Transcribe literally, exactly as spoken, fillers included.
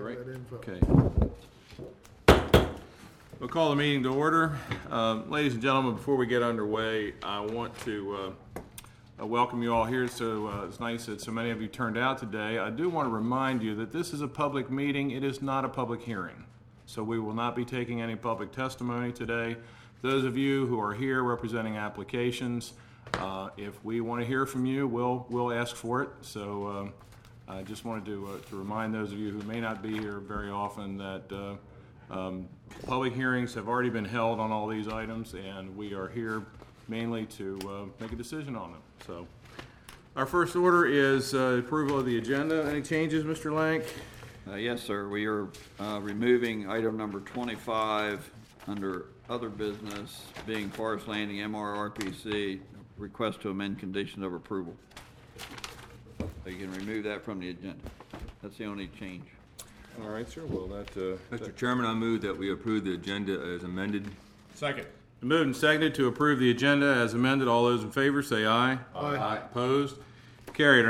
right. that info. Okay. We'll call the meeting to order. Um, ladies and gentlemen, before we get underway, I want to uh, uh, welcome you all here. So uh, it's nice that so many of you turned out today. I do want to remind you that this is a public meeting. It is not a public hearing. So we will not be taking any public testimony today. Those of you who are here representing applications, uh, if we want to hear from you, we'll we'll ask for it. So um, I just wanted to uh, to remind those of you who may not be here very often that uh, um, public hearings have already been held on all these items, and we are here mainly to uh, make a decision on them. So our first order is uh, approval of the agenda. Any changes, Mister Lank? Uh, yes, sir. We are uh, removing item number twenty-five under other business, being Forest Landing M R R P C, request to amend conditions of approval. So you can remove that from the agenda. That's the only change. All right, sir. Well, that... Uh, Mister that Chairman, I move that we approve the agenda as amended. Second. moved and seconded to approve the agenda as amended. All those in favor say aye. Aye. Opposed? Carried.